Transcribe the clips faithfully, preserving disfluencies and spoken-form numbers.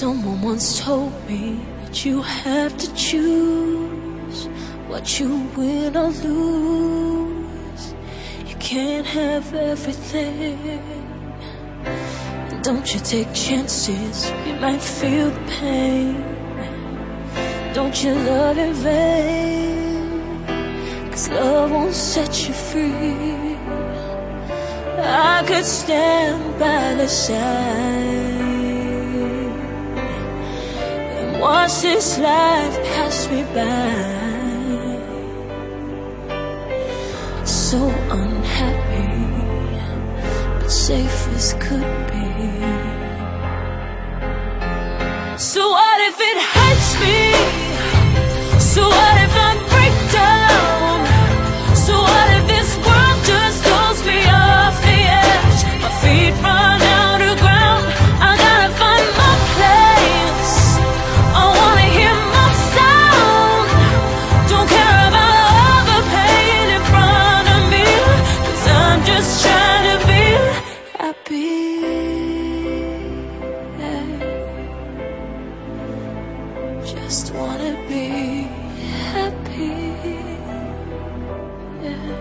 Someone once told me that you have to choose what you win or lose. You can't have everything. And don't you take chances, you might feel the pain. Don't you love in vain, 'cause love won't set you free. I could stand by the side and watch this life pass me by, so unhappy, but safe as could be. So what if it hurts me? So what if I break down? So what if this world just throws me off the edge? My feet run out of ground, I gotta find my place. I wanna hear my sound, don't care about all the pain in front of me, 'cause I'm just trying to be happy. Just wanna be happy, yeah.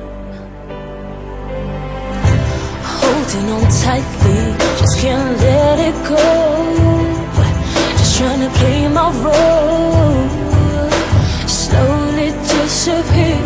Holding on tightly, just can't let it go. Just trying to play my role, slowly disappear.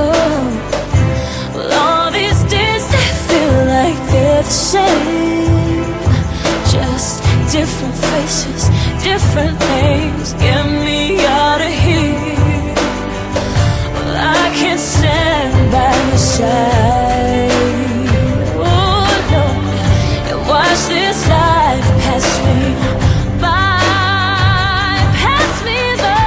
Well, all these days they feel like they're the same, just different faces, different names. Get me out of here. Well, I can't stand by your side, oh no, and watch this life pass me by, pass me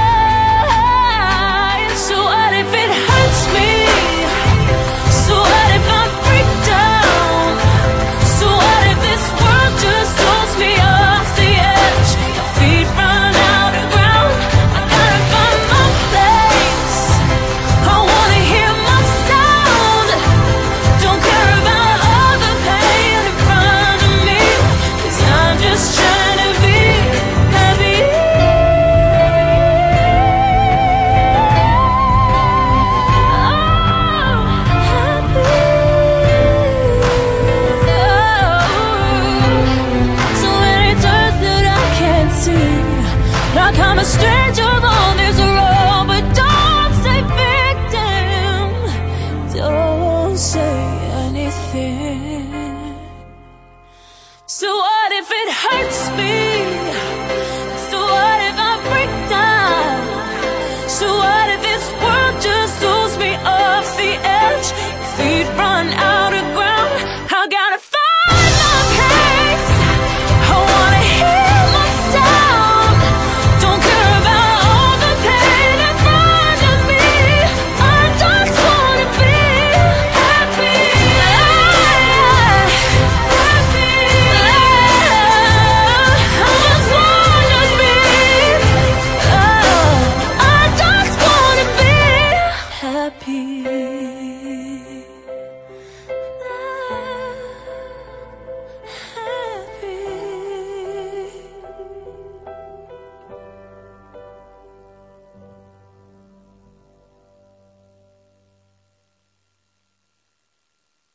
by. So what if it hurts me? So what if I break down? So what if this world just throws me off the edge? My feet run out of ground, I gotta find my place. I wanna hear my sound, don't care about all the pain in front of me, 'cause I'm just trying to be happy. Oh, happy. So many turns that I can't see, like I'm a stranger on this road. But don't say victim, don't say anything. So what if it hurts me?